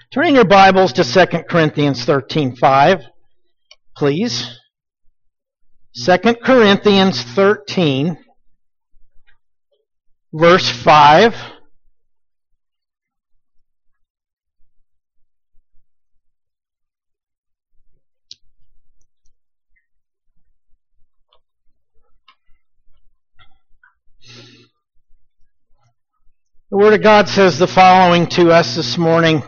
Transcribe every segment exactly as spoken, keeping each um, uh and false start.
Turning your Bibles to Second Corinthians thirteen five, please. Second Corinthians thirteen, verse five. The Word of God says the following to us this morning.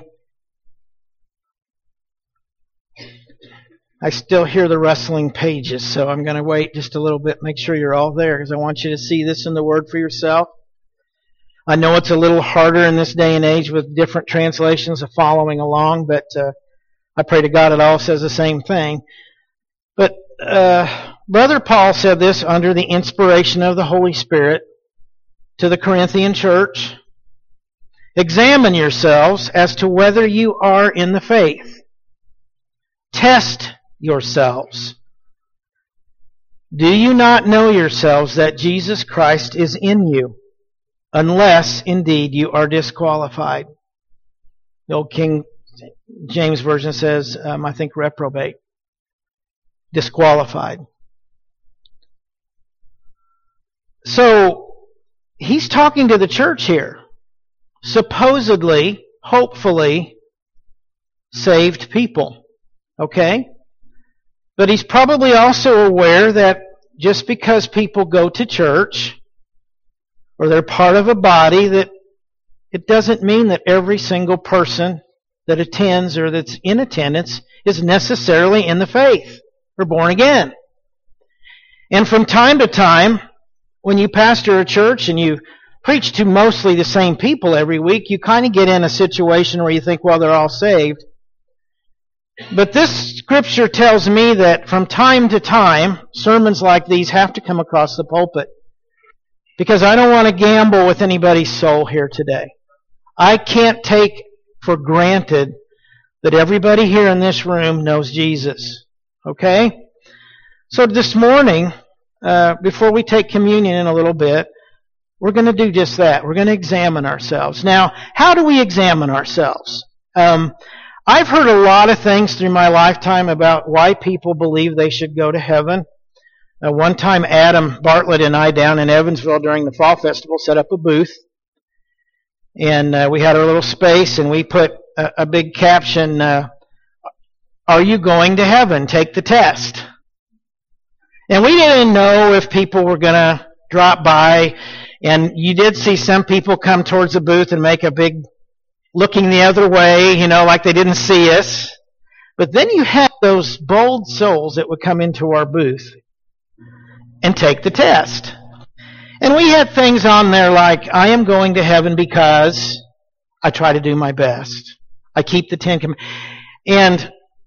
I still hear the rustling pages, so I'm going to wait just a little bit, make sure you're all there, because I want you to see this in the Word for yourself. I know it's a little harder in this day and age with different translations of following along, but uh, I pray to God it all says the same thing. But uh, Brother Paul said this under the inspiration of the Holy Spirit to the Corinthian church. Examine yourselves as to whether you are in the faith. Test yourselves. Do you not know yourselves that Jesus Christ is in you, unless indeed you are disqualified? The old King James Version says, um, I think reprobate, disqualified. So he's talking to the church here. Supposedly, hopefully, saved people. Okay? But he's probably also aware that just because people go to church or they're part of a body, that it doesn't mean that every single person that attends or that's in attendance is necessarily in the faith or born again. And from time to time, when you pastor a church and you preach to mostly the same people every week, you kind of get in a situation where you think, well, they're all saved. But this scripture tells me that from time to time, sermons like these have to come across the pulpit. Because I don't want to gamble with anybody's soul here today. I can't take for granted that everybody here in this room knows Jesus. Okay? So this morning, uh, before we take communion in a little bit, we're going to do just that. We're going to examine ourselves. Now, how do we examine ourselves? Um, I've heard a lot of things through my lifetime about why people believe they should go to heaven. Uh, one time, Adam Bartlett and I down in Evansville during the Fall Festival set up a booth. And uh, we had our little space, and we put a, a big caption, uh, "Are you going to heaven? Take the test." And we didn't know if people were going to drop by. And you did see some people come towards the booth and make a big looking the other way, you know, like they didn't see us. But then you had those bold souls that would come into our booth and take the test. And we had things on there like, I am going to heaven because I try to do my best. I keep the Ten Commandments. And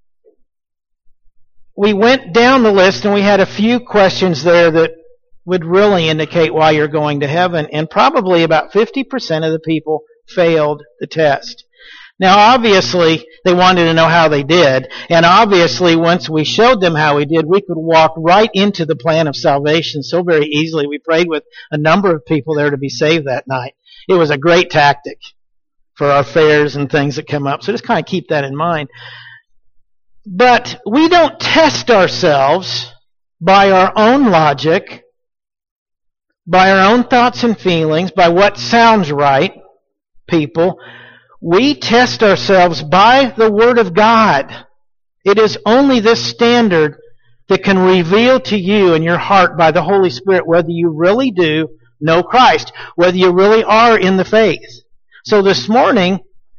we went down the list and we had a few questions there that would really indicate why you're going to heaven. And probably about fifty percent of the people failed the test. Now, obviously, they wanted to know how they did. And obviously, once we showed them how we did, we could walk right into the plan of salvation so very easily. We prayed with a number of people there to be saved that night. It was a great tactic for our fairs and things that come up. So just kind of keep that in mind. But we don't test ourselves by our own logic, by our own thoughts and feelings, by what sounds right, people. We test ourselves by the Word of God. It is only this standard that can reveal to you in your heart by the Holy Spirit whether you really do know Christ, whether you really are in the faith. So this morning,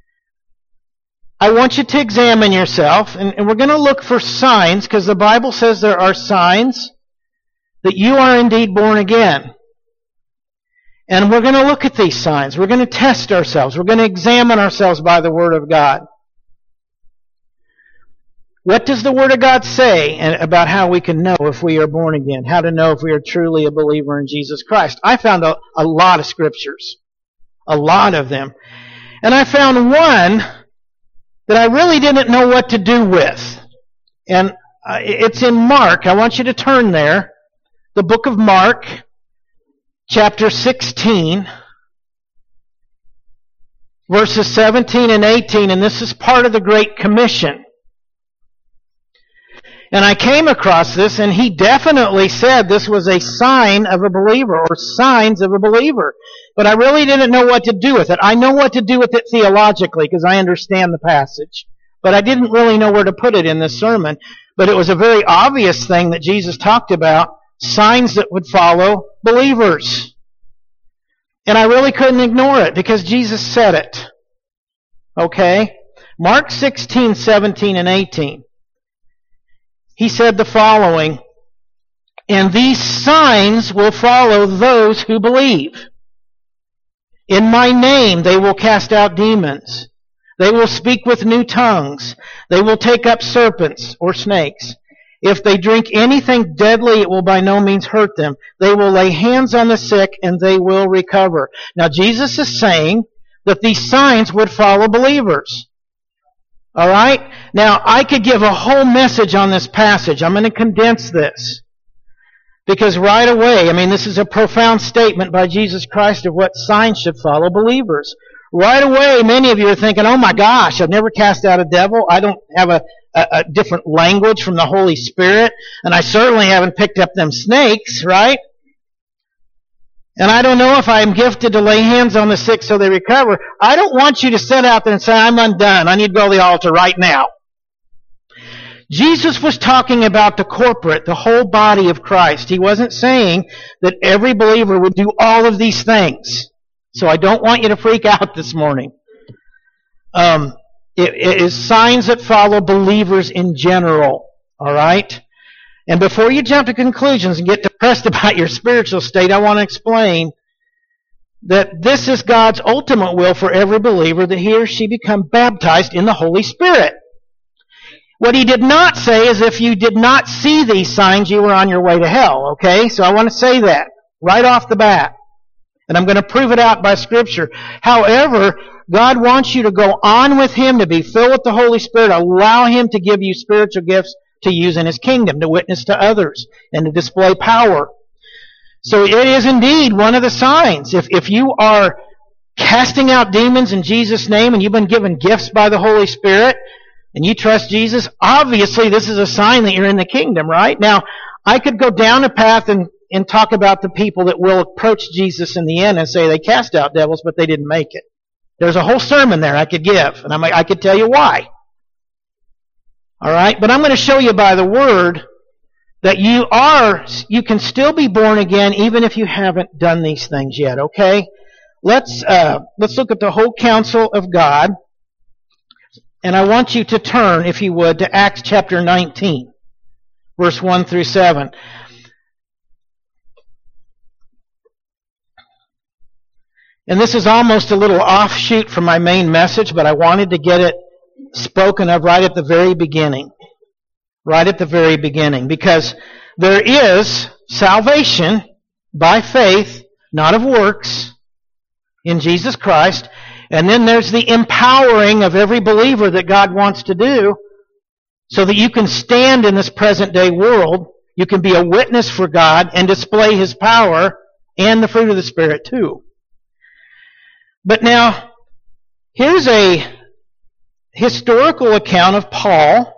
I want you to examine yourself, and, and we're going to look for signs, because the Bible says there are signs that you are indeed born again. And we're going to look at these signs. We're going to test ourselves. We're going to examine ourselves by the Word of God. What does the Word of God say about how we can know if we are born again? How to know if we are truly a believer in Jesus Christ? I found a, a lot of scriptures. A lot of them. And I found one that I really didn't know what to do with. And it's in Mark. I want you to turn there. The book of Mark. Chapter sixteen, verses seventeen and eighteen, and this is part of the Great Commission. And I came across this, and he definitely said this was a sign of a believer, or signs of a believer. But I really didn't know what to do with it. I know what to do with it theologically, because I understand the passage. But I didn't really know where to put it in this sermon. But it was a very obvious thing that Jesus talked about, signs that would follow believers. And I really couldn't ignore it, because Jesus said it. Okay? Mark sixteen, seventeen, and eighteen. He said the following, "And these signs will follow those who believe. In my name they will cast out demons. They will speak with new tongues. They will take up serpents or snakes. If they drink anything deadly, it will by no means hurt them. They will lay hands on the sick and they will recover." Now Jesus is saying that these signs would follow believers. All right? Now, I could give a whole message on this passage. I'm going to condense this. Because right away, I mean, this is a profound statement by Jesus Christ of what signs should follow believers. Right away, many of you are thinking, oh my gosh, I've never cast out a devil. I don't have a, a, a different language from the Holy Spirit. And I certainly haven't picked up them snakes, right? And I don't know if I am gifted to lay hands on the sick so they recover. I don't want you to sit out there and say, I'm undone. I need to go to the altar right now. Jesus was talking about the corporate, the whole body of Christ. He wasn't saying that every believer would do all of these things. So I don't want you to freak out this morning. Um, it, it is signs that follow believers in general. All right? And before you jump to conclusions and get depressed about your spiritual state, I want to explain that this is God's ultimate will for every believer, that he or she become baptized in the Holy Spirit. What he did not say is if you did not see these signs, you were on your way to hell. Okay? So I want to say that right off the bat. And I'm going to prove it out by Scripture. However, God wants you to go on with him, to be filled with the Holy Spirit, allow him to give you spiritual gifts to use in his kingdom, to witness to others, and to display power. So it is indeed one of the signs. If, if you are casting out demons in Jesus' name, and you've been given gifts by the Holy Spirit, and you trust Jesus, obviously this is a sign that you're in the kingdom, right? Now, I could go down a path and, and talk about the people that will approach Jesus in the end and say they cast out devils, but they didn't make it. There's a whole sermon there I could give, and I, I could tell you why. All right, but I'm going to show you by the Word that you are, you can still be born again even if you haven't done these things yet. Okay, let's uh, let's look at the whole counsel of God, and I want you to turn, if you would, to Acts chapter nineteen, verse one through seven. And this is almost a little offshoot from my main message, but I wanted to get it spoken of right at the very beginning. Right at the very beginning. Because there is salvation by faith, not of works, in Jesus Christ. And then there's the empowering of every believer that God wants to do so that you can stand in this present day world. You can be a witness for God and display his power and the fruit of the Spirit too. But now, here's a historical account of Paul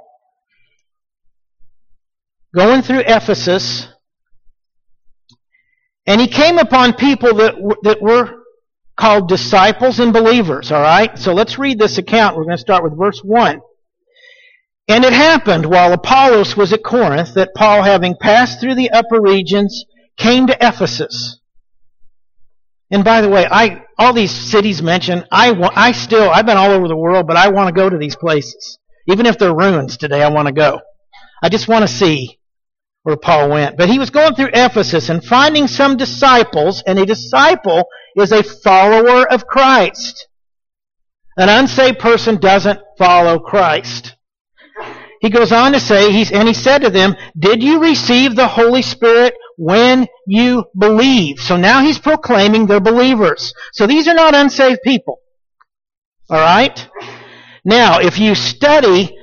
going through Ephesus, and he came upon people that w- that were called disciples and believers, all right? So let's read this account. We're going to start with verse one. And it happened while Apollos was at Corinth that Paul, having passed through the upper regions, came to Ephesus. And by the way, I all these cities mentioned, I, I still, I've been all over the world, but I want to go to these places. Even if they're ruins today, I want to go. I just want to see where Paul went. But he was going through Ephesus and finding some disciples, and a disciple is a follower of Christ. An unsaved person doesn't follow Christ. He goes on to say, he's, and he said to them, did you receive the Holy Spirit when you believe? So now he's proclaiming they're believers. So these are not unsaved people. All right? Now, if you study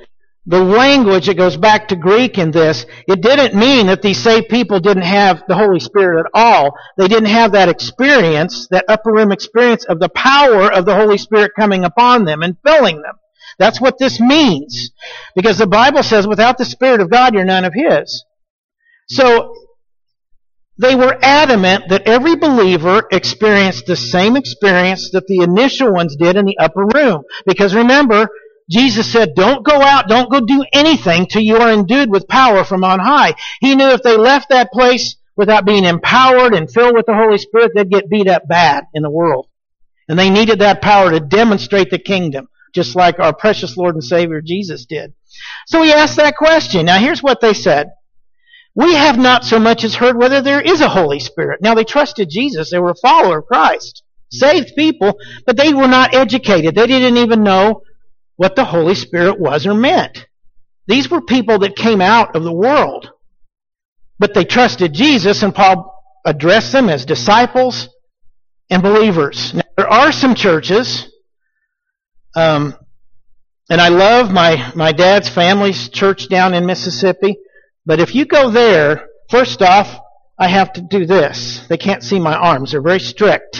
the language that goes back to Greek in this, it didn't mean that these saved people didn't have the Holy Spirit at all. They didn't have that experience, that upper room experience of the power of the Holy Spirit coming upon them and filling them. That's what this means. Because the Bible says, without the Spirit of God, you're none of His. So, they were adamant that every believer experienced the same experience that the initial ones did in the upper room. Because remember, Jesus said, don't go out, don't go do anything till you are endued with power from on high. He knew if they left that place without being empowered and filled with the Holy Spirit, they'd get beat up bad in the world. And they needed that power to demonstrate the kingdom, just like our precious Lord and Savior Jesus did. So he asked that question. Now here's what they said. We have not so much as heard whether there is a Holy Spirit. Now they trusted Jesus. They were a follower of Christ. Saved people, but they were not educated. They didn't even know what the Holy Spirit was or meant. These were people that came out of the world. But they trusted Jesus, and Paul addressed them as disciples and believers. Now, there are some churches, um, and I love my, my dad's family's church down in Mississippi, but if you go there, first off, I have to do this. They can't see my arms. They're very strict.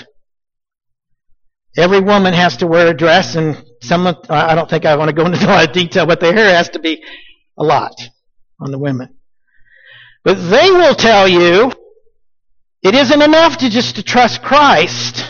Every woman has to wear a dress, and some, I don't think I want to go into a lot of detail, but their hair has to be a lot on the women. But they will tell you it isn't enough to just to trust Christ.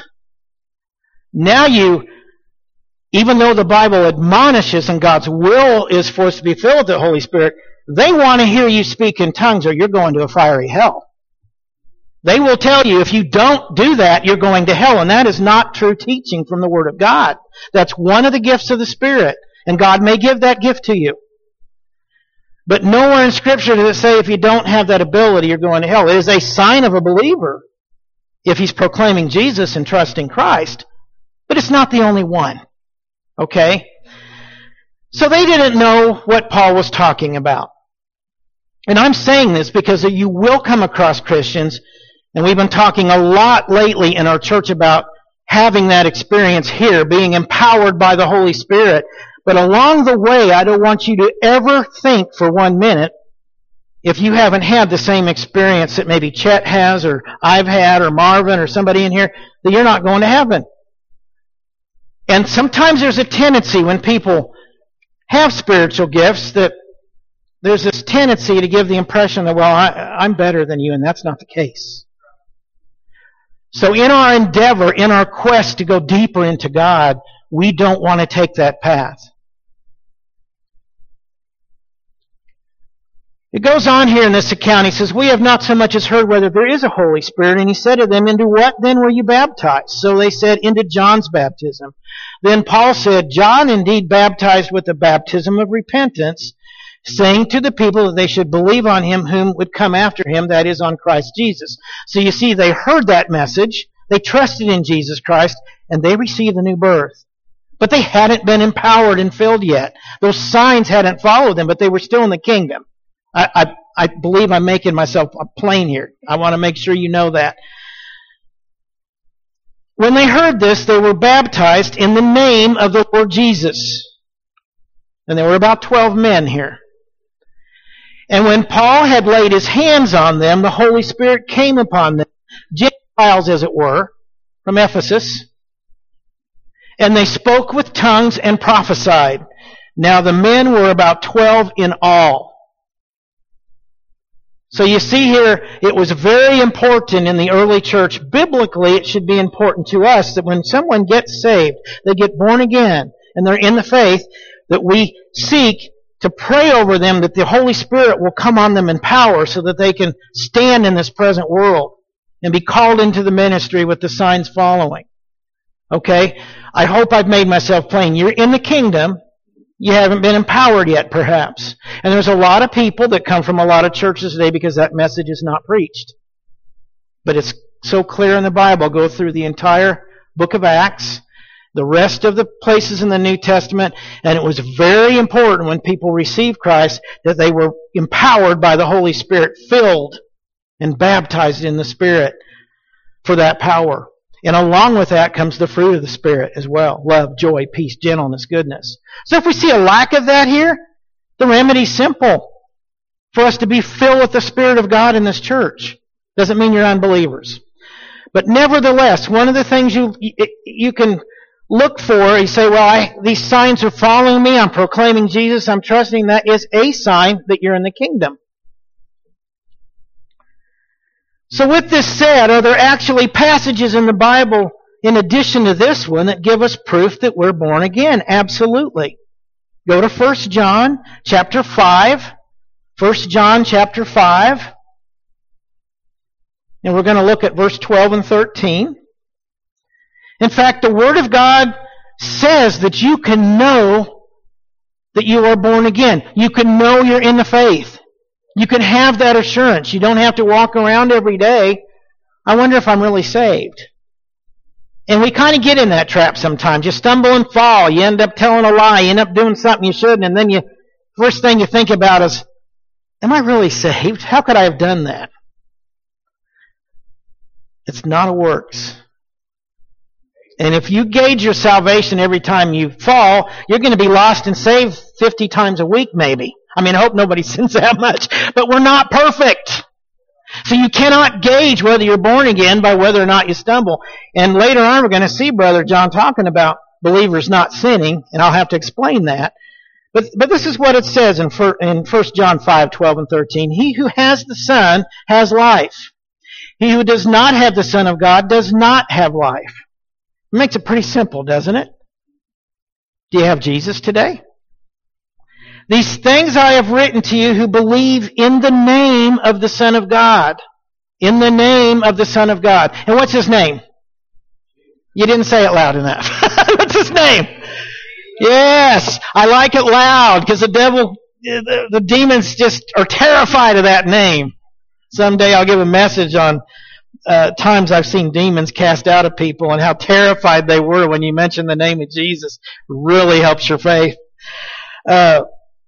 Now you, even though the Bible admonishes and God's will is for us to be filled with the Holy Spirit, they want to hear you speak in tongues or you're going to a fiery hell. They will tell you if you don't do that, you're going to hell. And that is not true teaching from the Word of God. That's one of the gifts of the Spirit. And God may give that gift to you. But nowhere in Scripture does it say if you don't have that ability, you're going to hell. It is a sign of a believer if he's proclaiming Jesus and trusting Christ. But it's not the only one. Okay? So they didn't know what Paul was talking about. And I'm saying this because you will come across Christians, and we've been talking a lot lately in our church about having that experience here, being empowered by the Holy Spirit. But along the way, I don't want you to ever think for one minute, if you haven't had the same experience that maybe Chet has, or I've had, or Marvin, or somebody in here, that you're not going to heaven. And sometimes there's a tendency when people have spiritual gifts that there's this tendency to give the impression that, well, I, I'm better than you, and that's not the case. So in our endeavor, in our quest to go deeper into God, we don't want to take that path. It goes on here in this account. He says, we have not so much as heard whether there is a Holy Spirit. And he said to them, into what then were you baptized? So they said, into John's baptism. Then Paul said, John indeed baptized with the baptism of repentance, saying to the people that they should believe on him whom would come after him, that is, on Christ Jesus. So you see, they heard that message, they trusted in Jesus Christ, and they received the new birth. But they hadn't been empowered and filled yet. Those signs hadn't followed them, but they were still in the kingdom. I, I, I believe I'm making myself plain here. I want to make sure you know that. When they heard this, they were baptized in the name of the Lord Jesus. And there were about twelve men here. And when Paul had laid his hands on them, the Holy Spirit came upon them, Gentiles as it were, from Ephesus. And they spoke with tongues and prophesied. Now the men were about twelve in all. So you see here, it was very important in the early church. Biblically, it should be important to us that when someone gets saved, they get born again, and they're in the faith, that we seek to pray over them that the Holy Spirit will come on them in power so that they can stand in this present world and be called into the ministry with the signs following. Okay? I hope I've made myself plain. You're in the kingdom. You haven't been empowered yet, perhaps. And there's a lot of people that come from a lot of churches today because that message is not preached. But it's so clear in the Bible. Go through the entire book of Acts, the rest of the places in the New Testament, and it was very important when people received Christ that they were empowered by the Holy Spirit, filled and baptized in the Spirit for that power. And along with that comes the fruit of the Spirit as well. Love, joy, peace, gentleness, goodness. So if we see a lack of that here, The remedy's simple. For us to be filled with the Spirit of God in this church. Doesn't mean you're unbelievers. But nevertheless, one of the things you you can look for, you say, well, I, these signs are following me, I'm proclaiming Jesus, I'm trusting, that is a sign that you're in the kingdom. So with this said, are there actually passages in the Bible in addition to this one that give us proof that we're born again? Absolutely. Go to First John chapter five. First John chapter five. And we're going to look at verse twelve and thirteen. In fact, the Word of God says that you can know that you are born again. You can know you're in the faith. You can have that assurance. You don't have to walk around every day, I wonder if I'm really saved. And we kind of get in that trap sometimes. You stumble and fall. You end up telling a lie. You end up doing something you shouldn't. And then you, first thing you think about is, am I really saved? How could I have done that? It's not a works. And if you gauge your salvation every time you fall, you're going to be lost and saved fifty times a week maybe. I mean, I hope nobody sins that much. But we're not perfect. So you cannot gauge whether you're born again by whether or not you stumble. And later on we're going to see Brother John talking about believers not sinning, and I'll have to explain that. But but this is what it says in First John five, twelve and thirteen. He who has the Son has life. He who does not have the Son of God does not have life. It makes it pretty simple, doesn't it? Do you have Jesus today? These things I have written to you who believe in the name of the Son of God. In the name of the Son of God. And what's His name? You didn't say it loud enough. What's His name? Yes, I like it loud because the devil, the, the demons just are terrified of that name. Someday I'll give a message on uh, times I've seen demons cast out of people and how terrified they were when you mention the name of Jesus. Really helps your faith. Uh,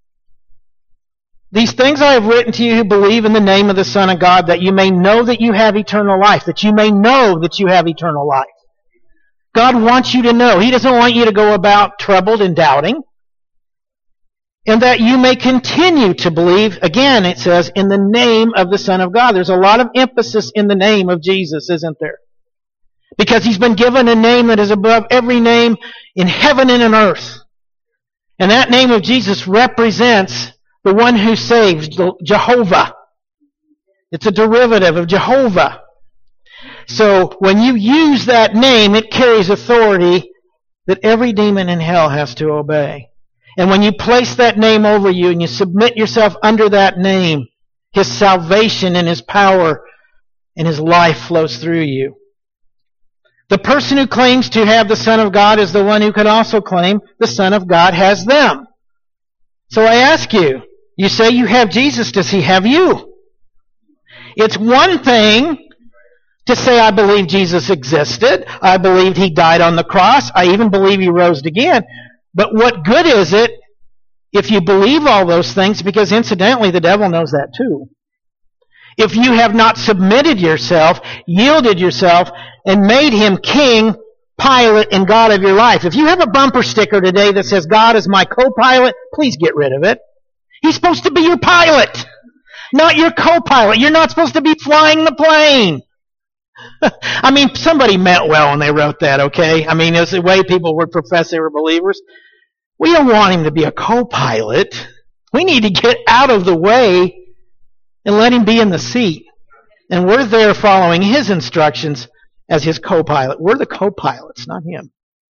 These things I have written to you who believe in the name of the Son of God, that you may know that you have eternal life, that you may know that you have eternal life. God wants you to know. He doesn't want you to go about troubled and doubting. And that you may continue to believe, again it says, in the name of the Son of God. There's a lot of emphasis in the name of Jesus, isn't there? Because He's been given a name that is above every name in heaven and in earth. And that name of Jesus represents the one who saves, Jehovah. It's a derivative of Jehovah. So when you use that name, it carries authority that every demon in hell has to obey. And when you place that name over you and you submit yourself under that name, His salvation and His power and His life flows through you. The person who claims to have the Son of God is the one who could also claim the Son of God has them. So I ask you, you say you have Jesus, does He have you? It's one thing to say, I believe Jesus existed. I believed He died on the cross. I even believe He rose again. But what good is it if you believe all those things? Because incidentally, the devil knows that too. If you have not submitted yourself, yielded yourself, and made Him King, pilot, and God of your life. If you have a bumper sticker today that says, God is my co-pilot, please get rid of it. He's supposed to be your pilot, not your co-pilot. You're not supposed to be flying the plane. I mean, somebody meant well when they wrote that, okay? I mean, it's the way people would profess they were believers. We don't want Him to be a co-pilot. We need to get out of the way and let Him be in the seat. And we're there following His instructions as His co-pilot. We're the co-pilots, not Him.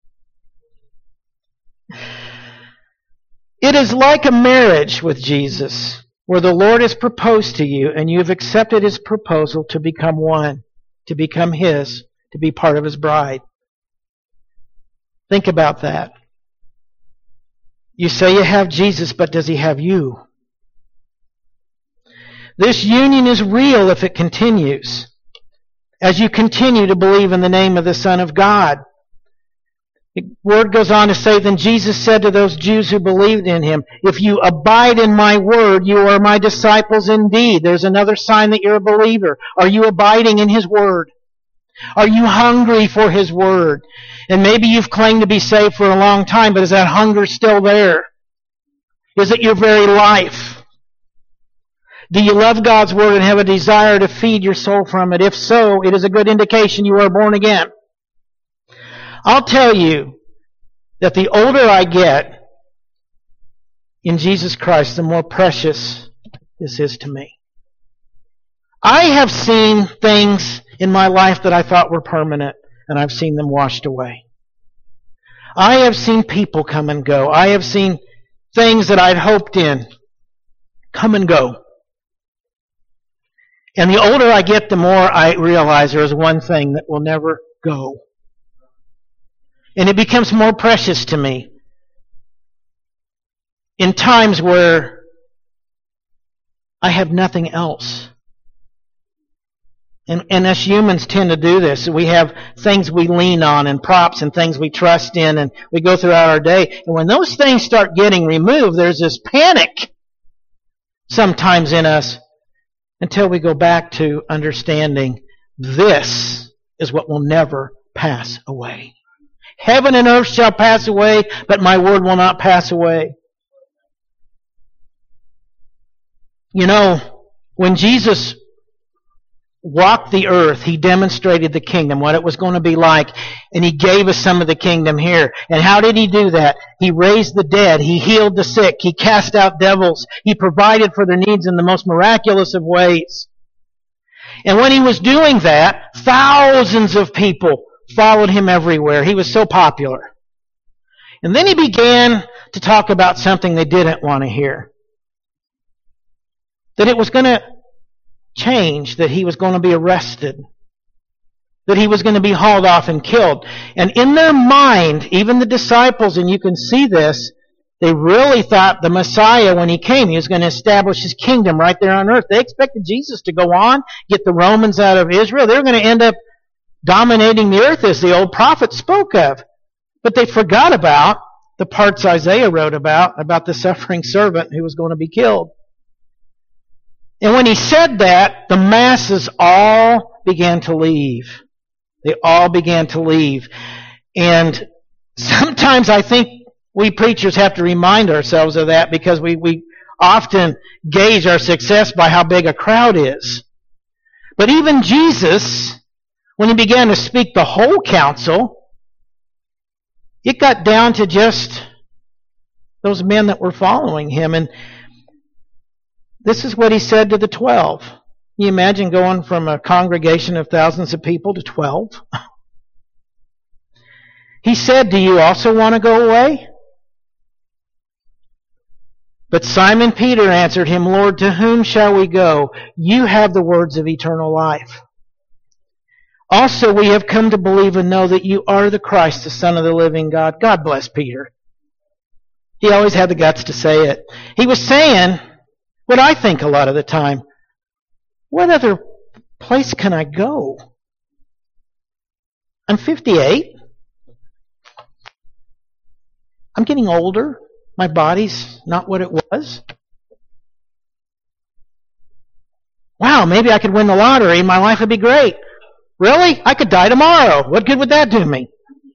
It is like a marriage with Jesus, where the Lord has proposed to you and you have accepted His proposal to become one, to become His, to be part of His bride. Think about that. You say you have Jesus, but does He have you? This union is real if it continues. As you continue to believe in the name of the Son of God. The word goes on to say, then Jesus said to those Jews who believed in Him, if you abide in my word, you are my disciples indeed. There's another sign that you're a believer. Are you abiding in His word? Are you hungry for His word? And maybe you've claimed to be saved for a long time, but is that hunger still there? Is it your very life? Do you love God's Word and have a desire to feed your soul from it? If so, it is a good indication you are born again. I'll tell you that the older I get in Jesus Christ, the more precious this is to me. I have seen things in my life that I thought were permanent, and I've seen them washed away. I have seen people come and go. I have seen things that I'd hoped in come and go. And the older I get, the more I realize there is one thing that will never go. And it becomes more precious to me in times where I have nothing else. And, and us humans tend to do this. We have things we lean on and props and things we trust in, and we go throughout our day. And when those things start getting removed, there's this panic sometimes in us until we go back to understanding this is what will never pass away. Heaven and earth shall pass away, but my word will not pass away. You know, when Jesus walked the earth, He demonstrated the kingdom, what it was going to be like, and He gave us some of the kingdom here. And how did He do that? He raised the dead. He healed the sick. He cast out devils. He provided for their needs in the most miraculous of ways. And when He was doing that, thousands of people followed Him everywhere. He was so popular. And then He began to talk about something they didn't want to hear. That it was going to change, that He was going to be arrested, that He was going to be hauled off and killed. And in their mind, even the disciples, and you can see this, they really thought the Messiah, when He came, He was going to establish His kingdom right there on earth. They expected Jesus to go on, get the Romans out of Israel. They were going to end up dominating the earth as the old prophet spoke of. But they forgot about the parts Isaiah wrote about, about the suffering servant who was going to be killed. And when He said that, the masses all began to leave. They all began to leave. And sometimes I think we preachers have to remind ourselves of that, because we, we often gauge our success by how big a crowd is. But even Jesus, when He began to speak the whole counsel, it got down to just those men that were following Him. And this is what He said to the twelve. Can you imagine going from a congregation of thousands of people to twelve? He said, "Do you also want to go away?" But Simon Peter answered Him, "Lord, to whom shall we go? You have the words of eternal life. Also, we have come to believe and know that You are the Christ, the Son of the living God." God bless Peter. He always had the guts to say it. He was saying what I think a lot of the time: what other place can I go? I'm fifty-eight. I'm getting older. My body's not what it was. Wow, maybe I could win the lottery. My life would be great. Really? I could die tomorrow. What good would that do me?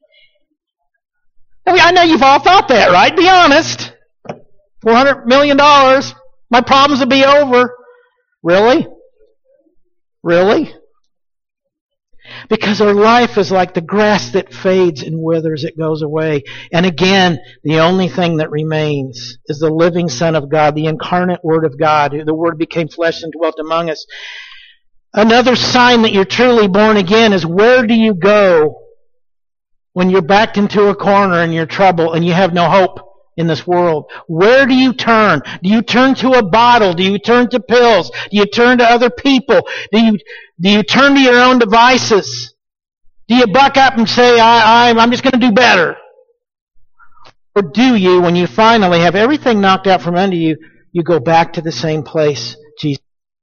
I mean, I know you've all thought that, right? Be honest. four hundred million dollars. My problems would be over. Really? Really? Because our life is like the grass that fades and withers, it goes away. And again, the only thing that remains is the living Son of God, the incarnate Word of God. The Word became flesh and dwelt among us. Another sign that you're truly born again is, where do you go when you're backed into a corner and you're trouble and you have no hope in this world? Where do you turn? Do you turn to a bottle? Do you turn to pills? Do you turn to other people? Do you do you turn to your own devices? Do you buck up and say, I, I, I'm just going to do better? Or do you, when you finally have everything knocked out from under you, you go back to the same place, Jesus?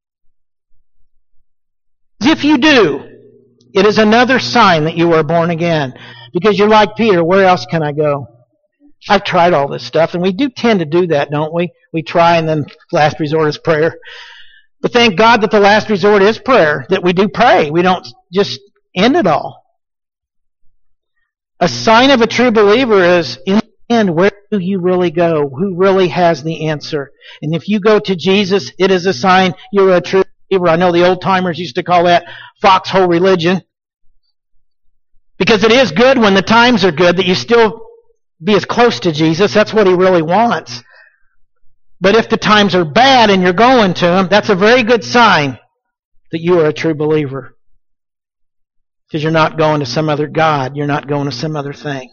If you do, it is another sign that you are born again. Because you're like Peter, where else can I go? I've tried all this stuff, and we do tend to do that, don't we? We try, and then last resort is prayer. But thank God that the last resort is prayer, that we do pray. We don't just end it all. A sign of a true believer is in And where do you really go? Who really has the answer? And if you go to Jesus, it is a sign you're a true believer. I know the old timers used to call that foxhole religion. Because it is good when the times are good that you still be as close to Jesus. That's what He really wants. But if the times are bad and you're going to Him, that's a very good sign that you are a true believer. Because you're not going to some other god. You're not going to some other thing.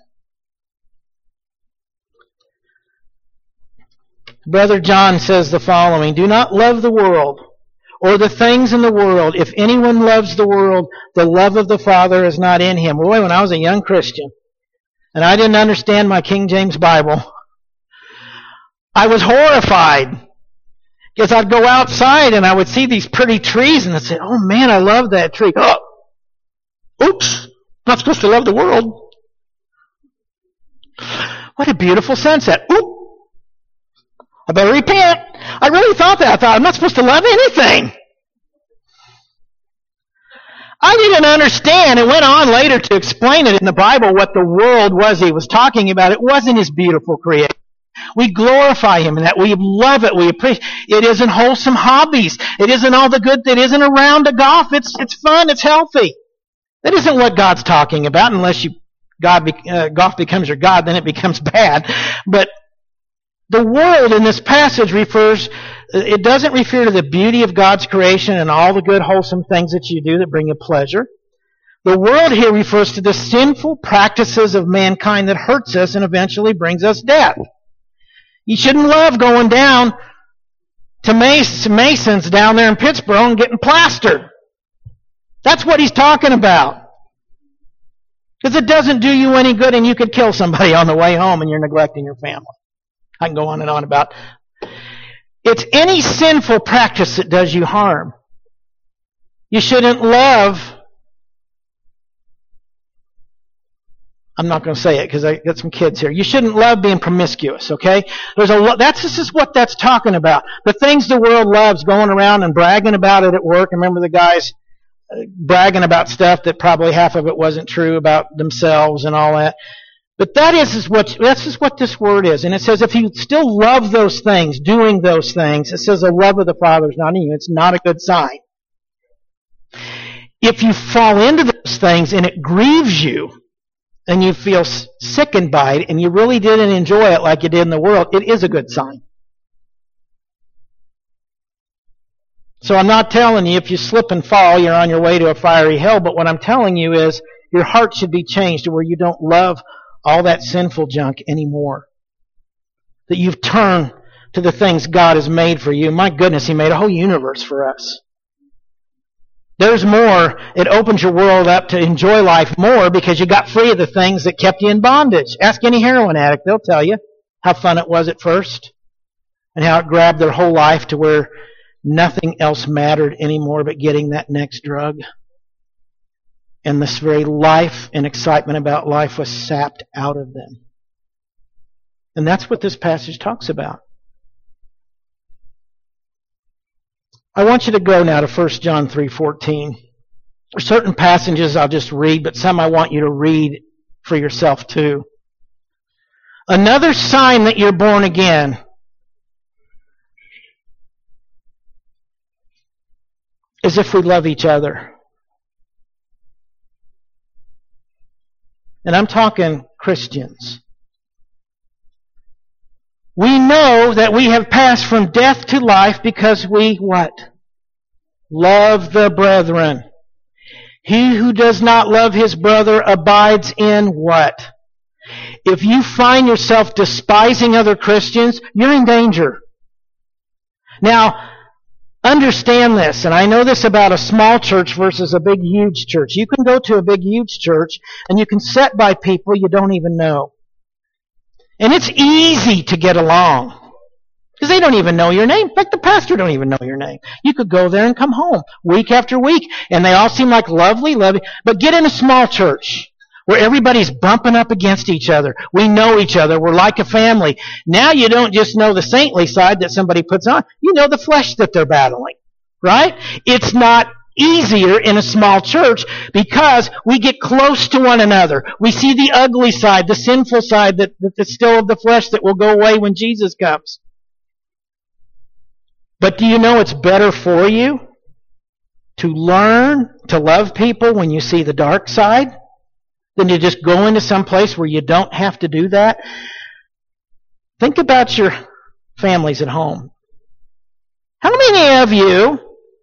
Brother John says the following, do not love the world or the things in the world. If anyone loves the world, the love of the Father is not in him. Boy, when I was a young Christian and I didn't understand my King James Bible, I was horrified because I'd go outside and I would see these pretty trees and I'd say, oh man, I love that tree. Oh, oops, not supposed to love the world. What a beautiful sunset. Oop. I better repent. I really thought that. I thought, I'm not supposed to love anything. I didn't understand. It went on later to explain it in the Bible what the world was He was talking about. It wasn't His beautiful creation. We glorify Him in that. We love it. We appreciate it. Isn't wholesome hobbies. It isn't all the good that isn't around a golf. It's it's fun. It's healthy. That isn't what God's talking about unless you God be, uh, golf becomes your God, then it becomes bad. But the world in this passage refers, it doesn't refer to the beauty of God's creation and all the good, wholesome things that you do that bring you pleasure. The world here refers to the sinful practices of mankind that hurts us and eventually brings us death. You shouldn't love going down to Masons down there in Pittsburgh and getting plastered. That's what he's talking about. Because it doesn't do you any good and you could kill somebody on the way home and you're neglecting your family. I can go on and on about. It's any sinful practice that does you harm. You shouldn't love. I'm not going to say it because I got some kids here. You shouldn't love being promiscuous, okay? There's a lot. That's this is what that's talking about. The things the world loves, going around and bragging about it at work. I remember the guys bragging about stuff that probably half of it wasn't true about themselves and all that. But that is, is what that's just what this word is. And it says if you still love those things, doing those things, it says the love of the Father is not in you. It's not a good sign. If you fall into those things and it grieves you and you feel sickened by it and you really didn't enjoy it like you did in the world, it is a good sign. So I'm not telling you if you slip and fall, you're on your way to a fiery hell. But what I'm telling you is your heart should be changed to where you don't love all that sinful junk anymore. That you've turned to the things God has made for you. My goodness, He made a whole universe for us. There's more. It opens your world up to enjoy life more because you got free of the things that kept you in bondage. Ask any heroin addict. They'll tell you how fun it was at first and how it grabbed their whole life to where nothing else mattered anymore but getting that next drug. And this very life and excitement about life was sapped out of them. And that's what this passage talks about. I want you to go now to First John three fourteen. There are certain passages I'll just read, but some I want you to read for yourself too. Another sign that you're born again is if we love each other. And I'm talking Christians. We know that we have passed from death to life because we, what? Love the brethren. He who does not love his brother abides in what? If you find yourself despising other Christians, you're in danger. Now, understand this, and I know this about a small church versus a big, huge church. You can go to a big, huge church, and you can sit by people you don't even know. And it's easy to get along. Because they don't even know your name. In fact, the pastor don't even know your name. You could go there and come home week after week, and they all seem like lovely, lovely. But get in a small church where everybody's bumping up against each other. We know each other. We're like a family. Now you don't just know the saintly side that somebody puts on. You know the flesh that they're battling. Right? It's not easier in a small church because we get close to one another. We see the ugly side, the sinful side that, that's still of the flesh that will go away when Jesus comes. But do you know it's better for you to learn to love people when you see the dark side than to just go into some place where you don't have to do that? Think about your families at home. How many of you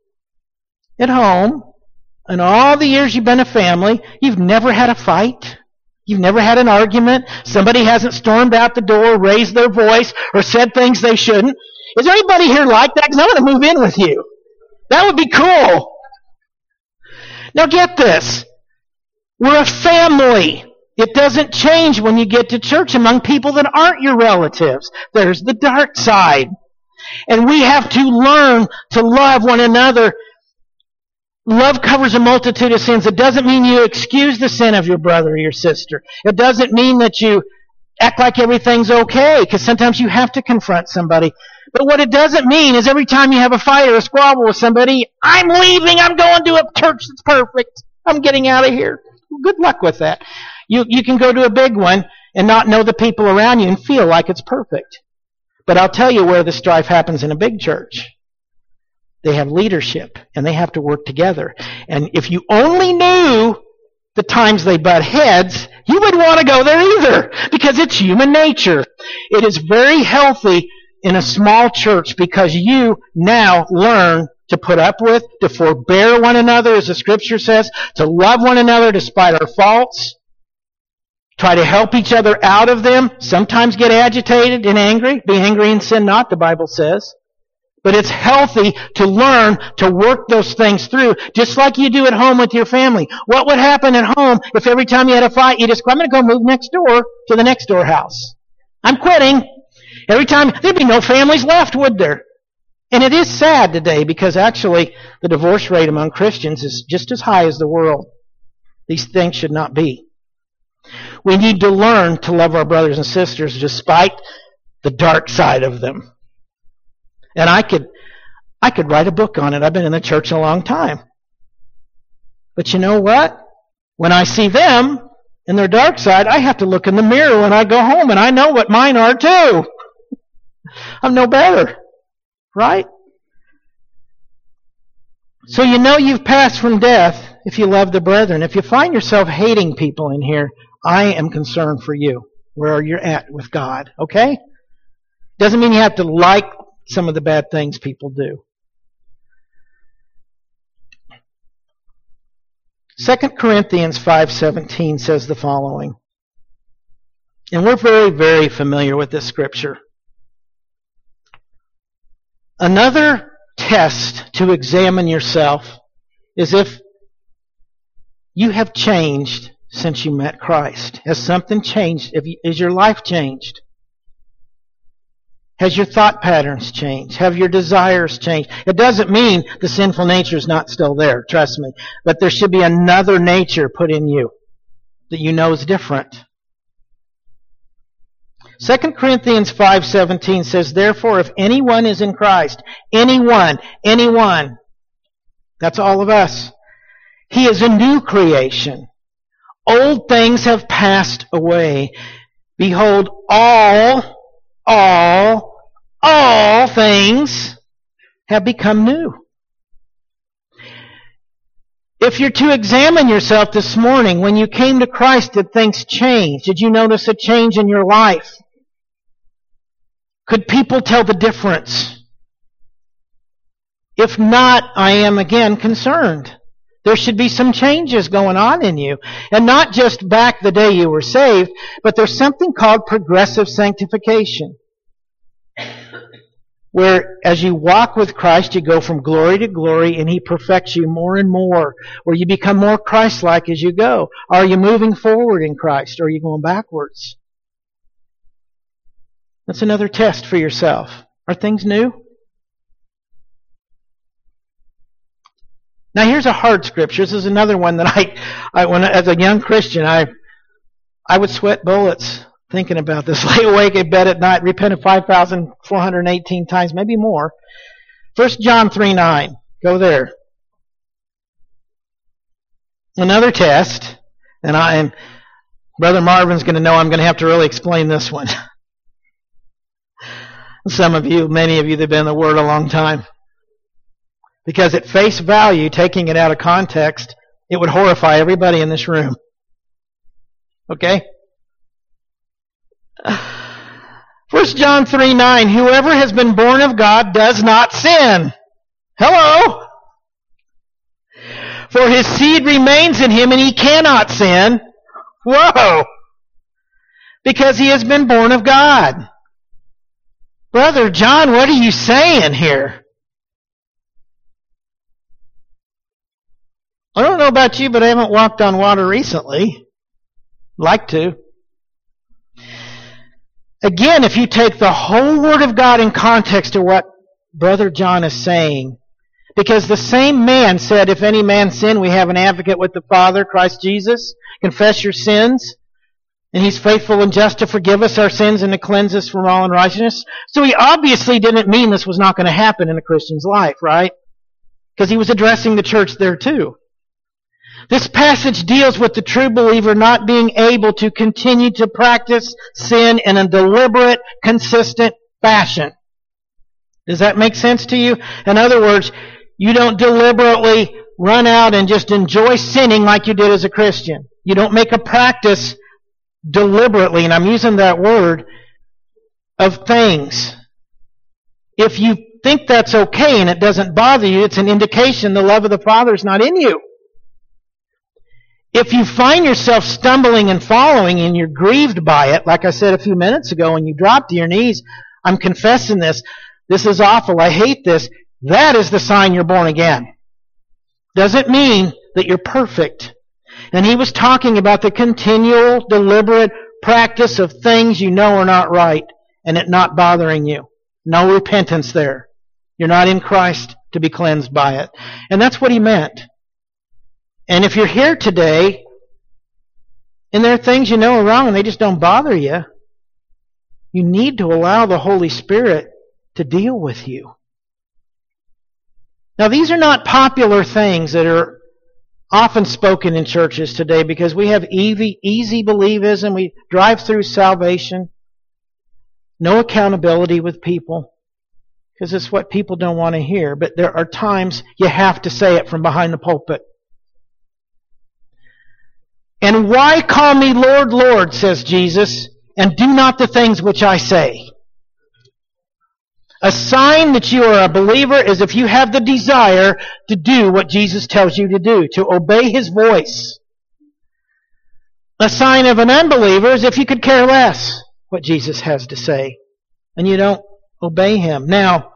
at home, in all the years you've been a family, you've never had a fight? You've never had an argument? Somebody hasn't stormed out the door, raised their voice, or said things they shouldn't? Is there anybody here like that? Because I want to move in with you. That would be cool. Now get this. We're a family. It doesn't change when you get to church among people that aren't your relatives. There's the dark side. And we have to learn to love one another. Love covers a multitude of sins. It doesn't mean you excuse the sin of your brother or your sister. It doesn't mean that you act like everything's okay, because sometimes you have to confront somebody. But what it doesn't mean is every time you have a fight or a squabble with somebody, I'm leaving, I'm going to a church that's perfect, I'm getting out of here. Good luck with that. You, you can go to a big one and not know the people around you and feel like it's perfect. But I'll tell you where the strife happens in a big church. They have leadership, and they have to work together. And if you only knew the times they butt heads, you wouldn't want to go there either, because it's human nature. It is very healthy in a small church because you now learn to put up with, to forbear one another, as the Scripture says, to love one another despite our faults, try to help each other out of them, sometimes get agitated and angry. Be angry and sin not, the Bible says. But it's healthy to learn to work those things through, just like you do at home with your family. What would happen at home if every time you had a fight, you just go, I'm going to go move next door to the next door house. I'm quitting. Every time, there'd be no families left, would there? And it is sad today because actually the divorce rate among Christians is just as high as the world. These things should not be. We need to learn to love our brothers and sisters despite the dark side of them. And I could, I could write a book on it. I've been in the church a long time. But you know what? When I see them in their dark side, I have to look in the mirror when I go home, and I know what mine are too. I'm no better. Right? So you know you've passed from death if you love the brethren. If you find yourself hating people in here, I am concerned for you, where you're at with God. Okay? Doesn't mean you have to like some of the bad things people do. Second Corinthians five seventeen says the following. And we're very, very familiar with this scripture. Another test to examine yourself is if you have changed since you met Christ. Has something changed? Has your life changed? Has your thought patterns changed? Have your desires changed? It doesn't mean the sinful nature is not still there, trust me. But there should be another nature put in you that you know is different. Second Corinthians five seventeen says, therefore, if anyone is in Christ, anyone, anyone, that's all of us, he is a new creation. Old things have passed away. Behold, all, all, all things have become new. If you're to examine yourself this morning, when you came to Christ, did things change? Did you notice a change in your life? Could people tell the difference? If not, I am again concerned. There should be some changes going on in you. And not just back the day you were saved, but there's something called progressive sanctification. Where as you walk with Christ, you go from glory to glory and He perfects you more and more. Where you become more Christ-like as you go. Are you moving forward in Christ or are you going backwards? That's another test for yourself. Are things new? Now here's a hard scripture. This is another one that I, I when as a young Christian, I, I would sweat bullets thinking about this. Lay awake in bed at night, repented five thousand four hundred eighteen times, maybe more. First John three nine. Go there. Another test, and I am, Brother Marvin's going to know I'm going to have to really explain this one. Some of you, many of you that have been in the Word a long time. Because at face value, taking it out of context, it would horrify everybody in this room. Okay? First John three nine, whoever has been born of God does not sin. Hello? For his seed remains in him and he cannot sin. Whoa! Because he has been born of God. Brother John, what are you saying here? I don't know about you, but I haven't walked on water recently. Like to. Again, if you take the whole Word of God in context to what Brother John is saying, because the same man said, if any man sin, we have an advocate with the Father, Christ Jesus. Confess your sins, and He's faithful and just to forgive us our sins and to cleanse us from all unrighteousness. So he obviously didn't mean this was not going to happen in a Christian's life, right? Because he was addressing the church there too. This passage deals with the true believer not being able to continue to practice sin in a deliberate, consistent fashion. Does that make sense to you? In other words, you don't deliberately run out and just enjoy sinning like you did as a Christian. You don't make a practice deliberately, and I'm using that word, of things. If you think that's okay and it doesn't bother you, it's an indication the love of the Father is not in you. If you find yourself stumbling and following and you're grieved by it, like I said a few minutes ago, and you drop to your knees, I'm confessing this, this is awful, I hate this, that is the sign you're born again. Doesn't mean that you're perfect. And he was talking about the continual, deliberate practice of things you know are not right and it not bothering you. No repentance there. You're not in Christ to be cleansed by it. And that's what he meant. And if you're here today and there are things you know are wrong and they just don't bother you, you need to allow the Holy Spirit to deal with you. Now, these are not popular things that are often spoken in churches today because we have easy, easy believism. We drive through salvation. No accountability with people because it's what people don't want to hear. But there are times you have to say it from behind the pulpit. And why call me Lord, Lord, says Jesus, and do not the things which I say? A sign that you are a believer is if you have the desire to do what Jesus tells you to do, to obey His voice. A sign of an unbeliever is if you could care less what Jesus has to say, and you don't obey Him. Now,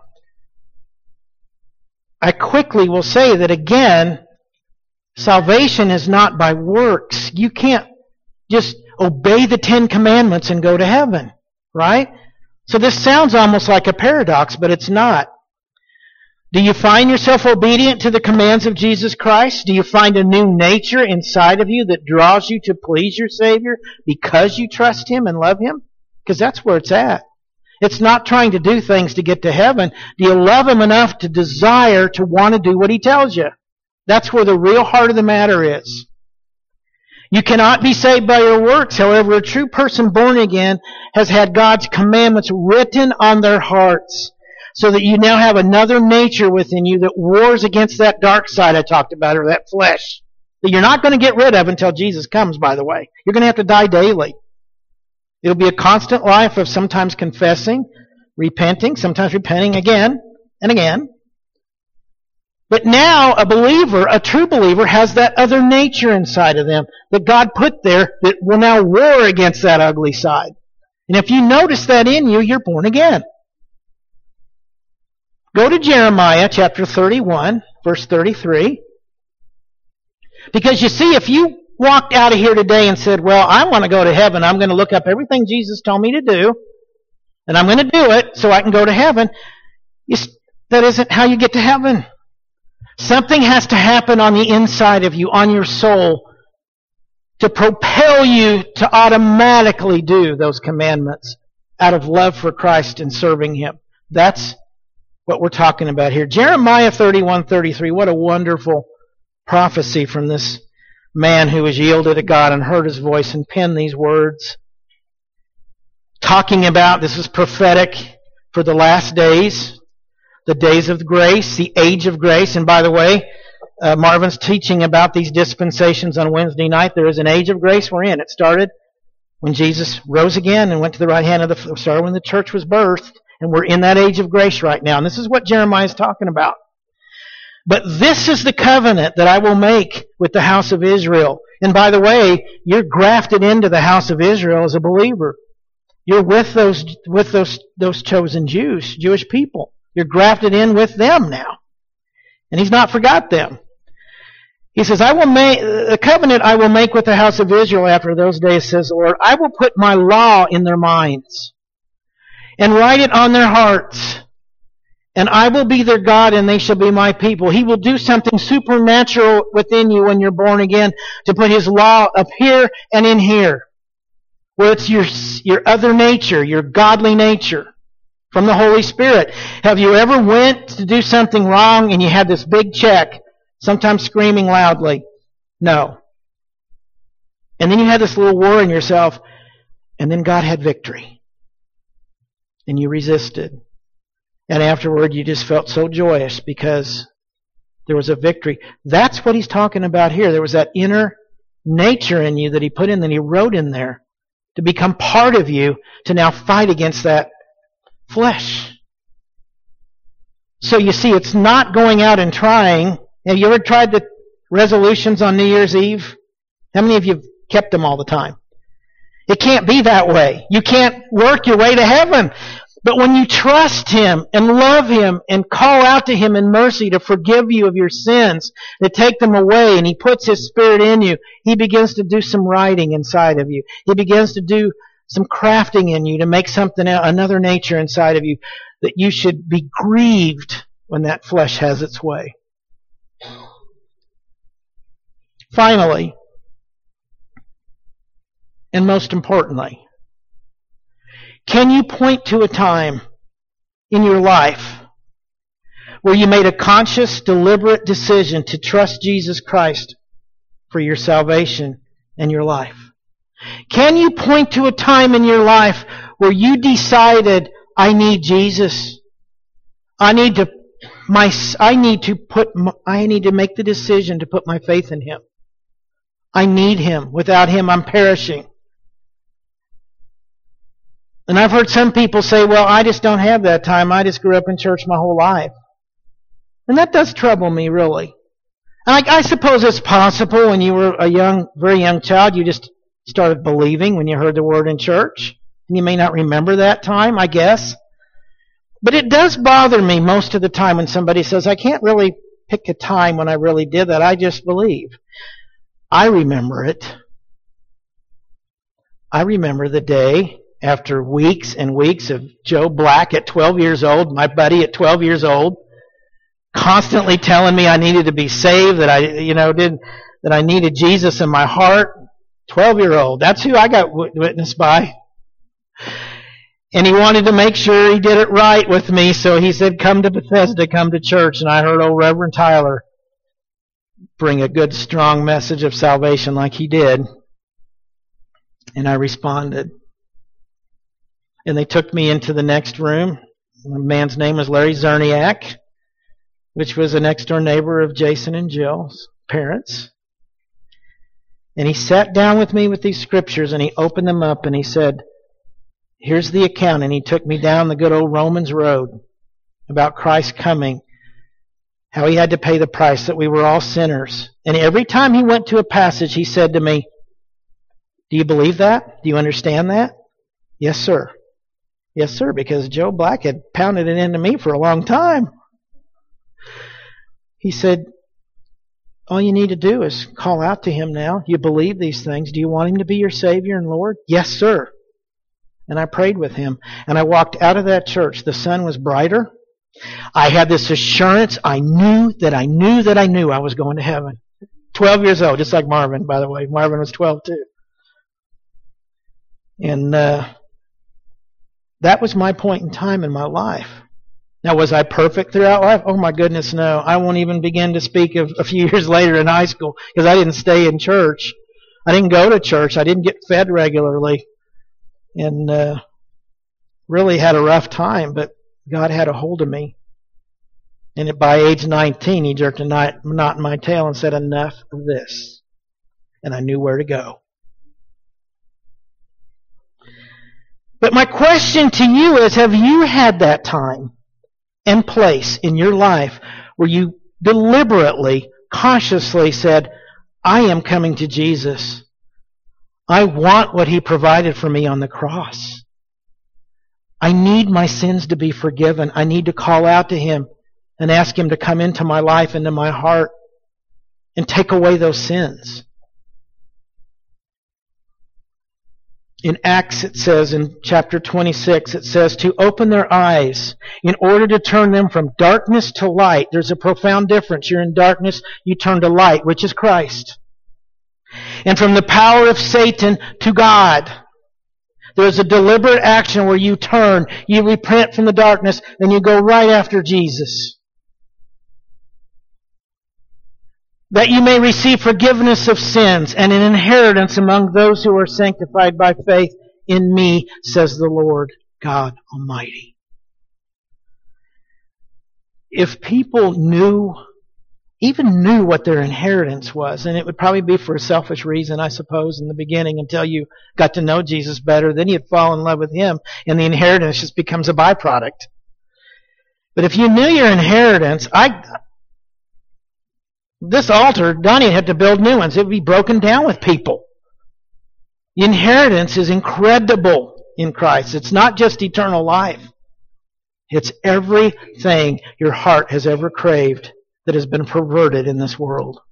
I quickly will say that again, salvation is not by works. You can't just obey the Ten Commandments and go to heaven, right? So this sounds almost like a paradox, but it's not. Do you find yourself obedient to the commands of Jesus Christ? Do you find a new nature inside of you that draws you to please your Savior because you trust Him and love Him? Because that's where it's at. It's not trying to do things to get to heaven. Do you love Him enough to desire to want to do what He tells you? That's where the real heart of the matter is. You cannot be saved by your works. However, a true person born again has had God's commandments written on their hearts so that you now have another nature within you that wars against that dark side I talked about, or that flesh, that you're not going to get rid of until Jesus comes, by the way. You're going to have to die daily. It'll be a constant life of sometimes confessing, repenting, sometimes repenting again and again. But now a believer, a true believer, has that other nature inside of them that God put there that will now war against that ugly side. And if you notice that in you, you're born again. Go to Jeremiah chapter thirty-one, verse thirty-three. Because you see, if you walked out of here today and said, well, I want to go to heaven, I'm going to look up everything Jesus told me to do, and I'm going to do it so I can go to heaven, you, that isn't how you get to heaven. Something has to happen on the inside of you, on your soul, to propel you to automatically do those commandments out of love for Christ and serving Him. That's what we're talking about here. Jeremiah thirty-one thirty-three, what a wonderful prophecy from this man who was yielded to God and heard His voice and penned these words, talking about, this is prophetic for the last days, the days of grace, the age of grace. And by the way, uh, Marvin's teaching about these dispensations on Wednesday night. There is an age of grace we're in. It started when Jesus rose again and went to the right hand of the, started when the church was birthed, and we're in that age of grace right now. And this is what Jeremiah is talking about. But this is the covenant that I will make with the house of Israel. And by the way, you're grafted into the house of Israel as a believer. You're with those with those those chosen Jews, Jewish people. You're grafted in with them now. And He's not forgot them. He says, I will make the covenant I will make with the house of Israel after those days, says the Lord. I will put my law in their minds and write it on their hearts. And I will be their God, and they shall be my people. He will do something supernatural within you when you're born again to put His law up here and in here, where it's your, your other nature, your godly nature from the Holy Spirit. Have you ever went to do something wrong and you had this big check, sometimes screaming loudly? No. And then you had this little war in yourself, and then God had victory. And you resisted. And afterward, you just felt so joyous because there was a victory. That's what He's talking about here. There was that inner nature in you that He put in, that He wrote in there to become part of you, to now fight against that flesh. So you see, it's not going out and trying. Have you ever tried the resolutions on New Year's Eve? How many of you have kept them all the time? It can't be that way. You can't work your way to heaven. But when you trust Him and love Him and call out to Him in mercy to forgive you of your sins, to take them away, and He puts His Spirit in you, He begins to do some writing inside of you. He begins to do some crafting in you to make something, another nature inside of you, that you should be grieved when that flesh has its way. Finally, and most importantly, can you point to a time in your life where you made a conscious, deliberate decision to trust Jesus Christ for your salvation and your life? Can you point to a time in your life where you decided, I need Jesus. I need to my I need to put I need to make the decision to put my faith in Him. I need Him. Without Him, I'm perishing. And I've heard some people say, well, I just don't have that time. I just grew up in church my whole life. And that does trouble me, really. I, I suppose it's possible when you were a young, very young child, you just started believing when you heard the word in church. And you may not remember that time, I guess. But it does bother me most of the time when somebody says, I can't really pick a time when I really did that. I just believe. I remember it. I remember the day after weeks and weeks of Joe Black at twelve years old, my buddy at twelve years old, constantly telling me I needed to be saved, that I, you know, did that I needed Jesus in my heart. twelve-year-old. That's who I got witnessed by. And he wanted to make sure he did it right with me, so he said, come to Bethesda, come to church. And I heard old Reverend Tyler bring a good, strong message of salvation like he did. And I responded. And they took me into the next room. The man's name was Larry Zerniak, which was a next-door neighbor of Jason and Jill's parents. And he sat down with me with these scriptures, and he opened them up, and he said, here's the account. And he took me down the good old Romans road about Christ coming, how He had to pay the price, that we were all sinners. And every time he went to a passage, he said to me, do you believe that? Do you understand that? Yes, sir. Yes, sir, because Joe Black had pounded it into me for a long time. He said, all you need to do is call out to Him now. You believe these things. Do you want Him to be your Savior and Lord? Yes, sir. And I prayed with him. And I walked out of that church. The sun was brighter. I had this assurance. I knew that I knew that I knew I was going to heaven. twelve years old, just like Marvin, by the way. Marvin was twelve too. And uh, that was my point in time in my life. Now, was I perfect throughout life? Oh my goodness, no. I won't even begin to speak of a few years later in high school because I didn't stay in church. I didn't go to church. I didn't get fed regularly. And uh, really had a rough time, but God had a hold of me. And by age nineteen, He jerked a knot in my tail and said, enough of this. And I knew where to go. But my question to you is, have you had that time and place in your life where you deliberately, consciously said, I am coming to Jesus. I want what He provided for me on the cross. I need my sins to be forgiven. I need to call out to Him and ask Him to come into my life, into my heart, and take away those sins. In Acts, it says, in chapter twenty-six, it says, to open their eyes in order to turn them from darkness to light. There's a profound difference. You're in darkness, you turn to light, which is Christ. And from the power of Satan to God. There's a deliberate action where you turn, you repent from the darkness, and you go right after Jesus. That you may receive forgiveness of sins and an inheritance among those who are sanctified by faith in me, says the Lord God Almighty. If people knew, even knew what their inheritance was, and it would probably be for a selfish reason, I suppose, in the beginning until you got to know Jesus better, then you'd fall in love with Him, and the inheritance just becomes a byproduct. But if you knew your inheritance, I... This altar, Donnie had to build new ones. It would be broken down with people. The inheritance is incredible in Christ. It's not just eternal life. It's everything your heart has ever craved that has been perverted in this world.